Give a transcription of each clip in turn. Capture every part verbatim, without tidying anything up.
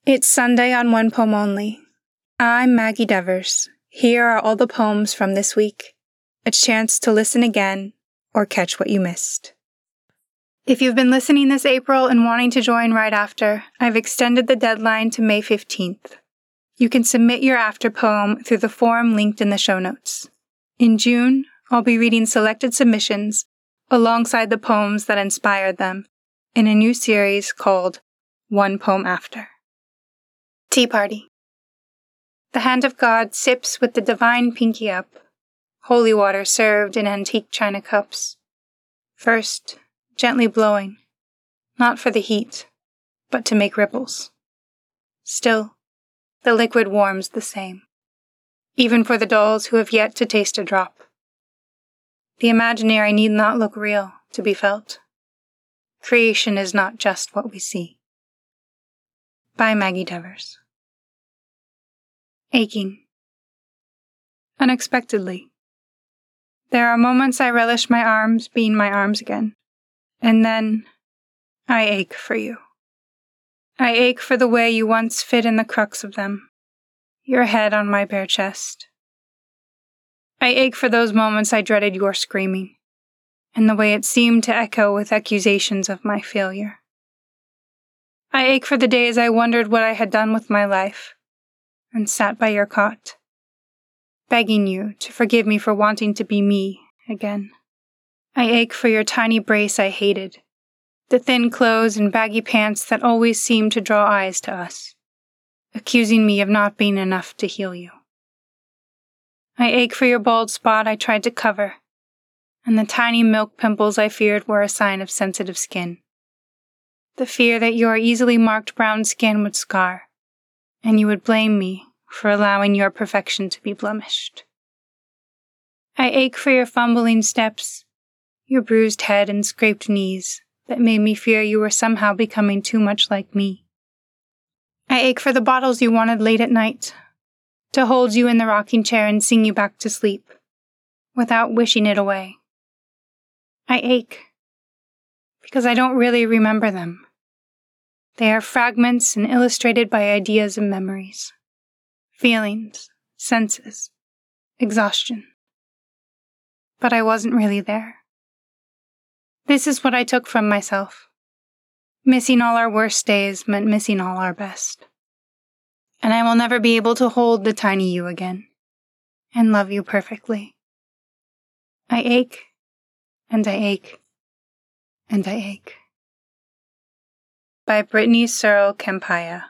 It's Sunday on One Poem Only. I'm Maggie Devers. Here are all the poems from this week. A chance to listen again or catch what you missed. If you've been listening this April and wanting to join right after, I've extended the deadline to May fifteenth. You can submit your after poem through the form linked in the show notes. In June, I'll be reading selected submissions alongside the poems that inspired them in a new series called One Poem After. Tea Party. The hand of God sips with the divine pinky up, holy water served in antique china cups. First, gently blowing, not for the heat, but to make ripples. Still, the liquid warms the same, even for the dolls who have yet to taste a drop. The imaginary need not look real to be felt. Creation is not just what we see. By Maggie Devers. Aching. Unexpectedly. There are moments I relish my arms being my arms again, and then I ache for you. I ache for the way you once fit in the crux of them, your head on my bare chest. I ache for those moments I dreaded your screaming, and the way it seemed to echo with accusations of my failure. I ache for the days I wondered what I had done with my life, and sat by your cot, begging you to forgive me for wanting to be me again. I ache for your tiny brace I hated, the thin clothes and baggy pants that always seemed to draw eyes to us, accusing me of not being enough to heal you. I ache for your bald spot I tried to cover, and the tiny milk pimples I feared were a sign of sensitive skin. The fear that your easily marked brown skin would scar, and you would blame me for allowing your perfection to be blemished. I ache for your fumbling steps, your bruised head and scraped knees that made me fear you were somehow becoming too much like me. I ache for the bottles you wanted late at night, to hold you in the rocking chair and sing you back to sleep, without wishing it away. I ache because I don't really remember them. They are fragments and illustrated by ideas and memories, feelings, senses, exhaustion. But I wasn't really there. This is what I took from myself. Missing all our worst days meant missing all our best. And I will never be able to hold the tiny you again, and love you perfectly. I ache, and I ache, and I ache. By Brittany Searle Campaya.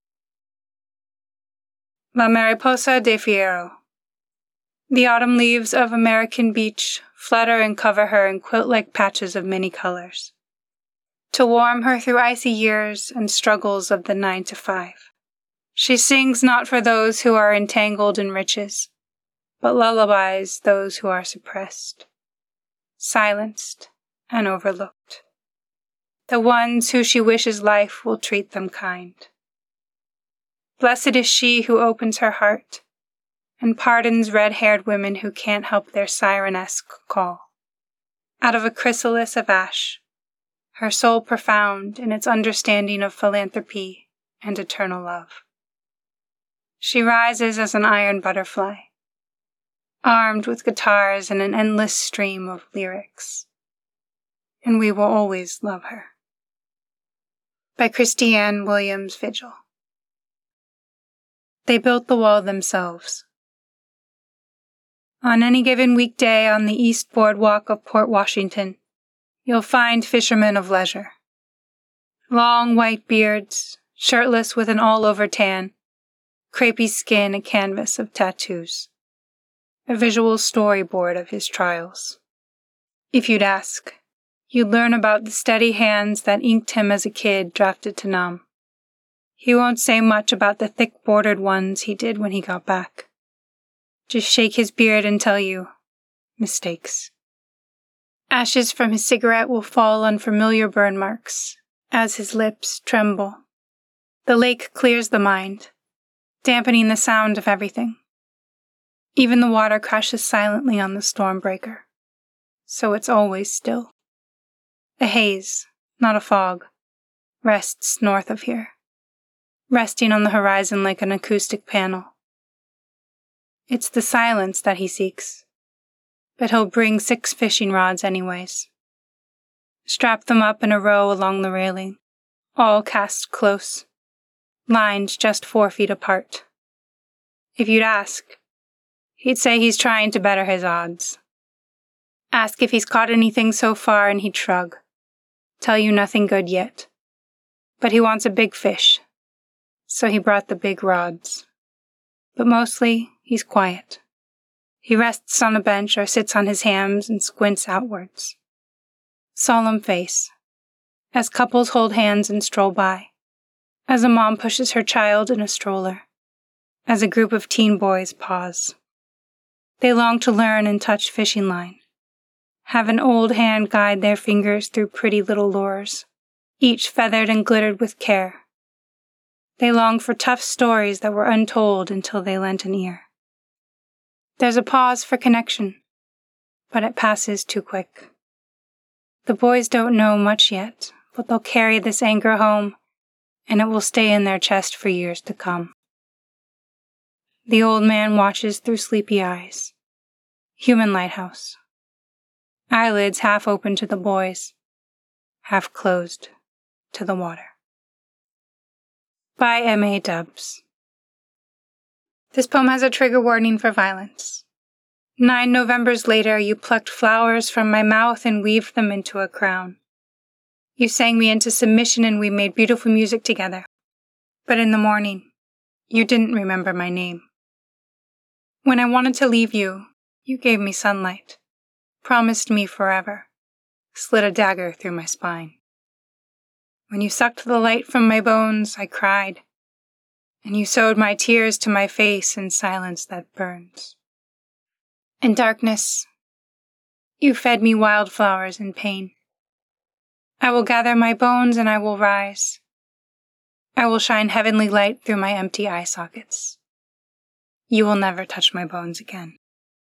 La Mariposa de Fierro. The autumn leaves of American beach flutter and cover her in quilt-like patches of many colors, to warm her through icy years and struggles of the nine to five. She sings not for those who are entangled in riches, but lullabies those who are suppressed, silenced, and overlooked. The ones who she wishes life will treat them kind. Blessed is she who opens her heart and pardons red-haired women who can't help their sirenesque call. Out of a chrysalis of ash, her soul profound in its understanding of philanthropy and eternal love. She rises as an iron butterfly, armed with guitars and an endless stream of lyrics. And we will always love her. By Christiane Williams Vigil. They built the wall themselves. On any given weekday on the East Boardwalk of Port Washington, you'll find fishermen of leisure. Long white beards, shirtless with an all-over tan, crepey skin a canvas of tattoos. A visual storyboard of his trials. If you'd ask, you'd learn about the steady hands that inked him as a kid drafted to Nam. He won't say much about the thick-bordered ones he did when he got back. Just shake his beard and tell you, mistakes. Ashes from his cigarette will fall on familiar burn marks as his lips tremble. The lake clears the mind, dampening the sound of everything. Even the water crashes silently on the storm breaker, so it's always still. A haze, not a fog, rests north of here. resting on the horizon like an acoustic panel. It's the silence that he seeks, but he'll bring six fishing rods anyways. Strap them up in a row along the railing, all cast close, lined just four feet apart. If you'd ask, he'd say he's trying to better his odds. Ask if he's caught anything so far and he'd shrug, tell you nothing good yet. But he wants a big fish, so he brought the big rods. But mostly, he's quiet. He rests on a bench or sits on his hams and squints outwards. Solemn face, as couples hold hands and stroll by, as a mom pushes her child in a stroller, as a group of teen boys pause. They long to learn and touch fishing line, have an old hand guide their fingers through pretty little lures, each feathered and glittered with care. They long for tough stories that were untold until they lent an ear. There's a pause for connection, but it passes too quick. The boys don't know much yet, but they'll carry this anger home, and it will stay in their chest for years to come. The old man watches through sleepy eyes. Human lighthouse. Eyelids half open to the boys, half closed to the water. By M A Dubs. This poem has a trigger warning for violence. Nine Novembers later, you plucked flowers from my mouth and weaved them into a crown. You sang me into submission and we made beautiful music together. But in the morning, you didn't remember my name. When I wanted to leave you, you gave me sunlight, promised me forever, slid a dagger through my spine. When you sucked the light from my bones, I cried, and you sewed my tears to my face in silence that burns. In darkness, you fed me wildflowers in pain. I will gather my bones and I will rise. I will shine heavenly light through my empty eye sockets. You will never touch my bones again.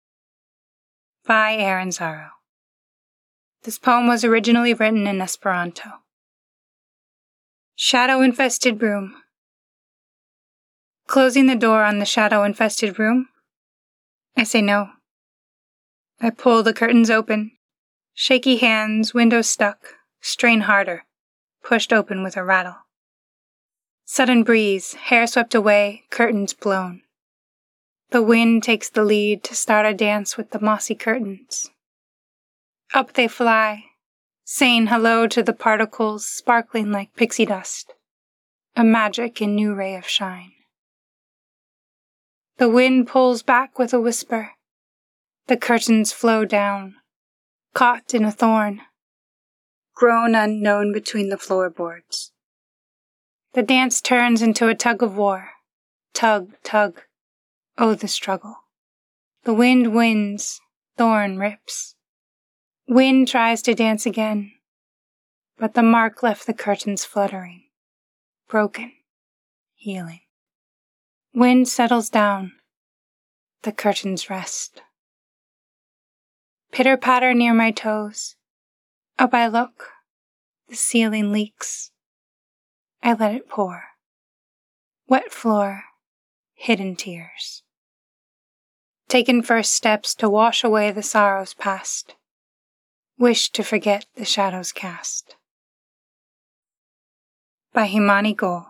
By Aaron Zaro. This poem was originally written in Esperanto. Shadow-infested room. Closing the door on the shadow-infested room, I say no. I pull the curtains open. Shaky hands, window stuck, strain harder, pushed open with a rattle. Sudden breeze, hair swept away, curtains blown. The wind takes the lead to start a dance with the mossy curtains. Up they fly, saying hello to the particles sparkling like pixie dust, a magic and new ray of shine. The wind pulls back with a whisper. The curtains flow down, caught in a thorn, grown unknown between the floorboards. The dance turns into a tug of war. Tug, tug. Oh, the struggle. The wind wins, thorn rips. Wind tries to dance again, but the mark left the curtains fluttering, broken, healing. Wind settles down. The curtains rest. Pitter-patter near my toes. Up I look. The ceiling leaks. I let it pour. Wet floor, hidden tears. Taken first steps to wash away the sorrows past. Wish to forget the shadows cast. By Himani Goel.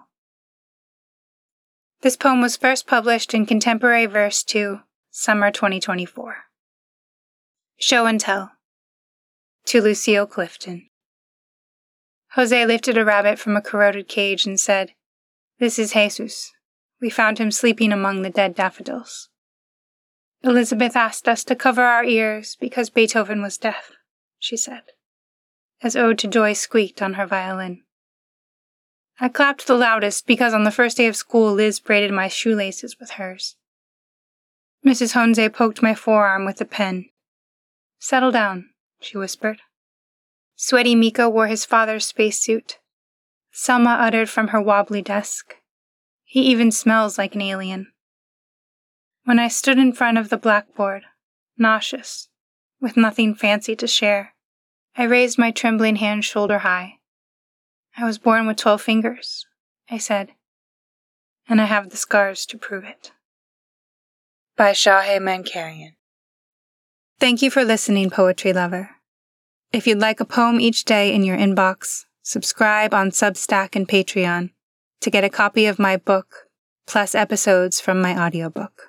This poem was first published in Contemporary Verse two, Summer twenty twenty-four. Show and Tell. To Lucille Clifton. Jose lifted a rabbit from a corroded cage and said, "This is Jesus. We found him sleeping among the dead daffodils." Elizabeth asked us to cover our ears because Beethoven was deaf, she said, as Ode to Joy squeaked on her violin. I clapped the loudest because on the first day of school Liz braided my shoelaces with hers. Missus Honze poked my forearm with a pen. "Settle down," she whispered. Sweaty Mika wore his father's spacesuit. Selma uttered from her wobbly desk, "He even smells like an alien." When I stood in front of the blackboard, nauseous, with nothing fancy to share, I raised my trembling hand shoulder high. "I was born with twelve fingers," I said. and I have the scars to prove it. By Shahe Mankarian. Thank you for listening, Poetry Lover. If you'd like a poem each day in your inbox, subscribe on Substack and Patreon to get a copy of my book, plus episodes from my audiobook.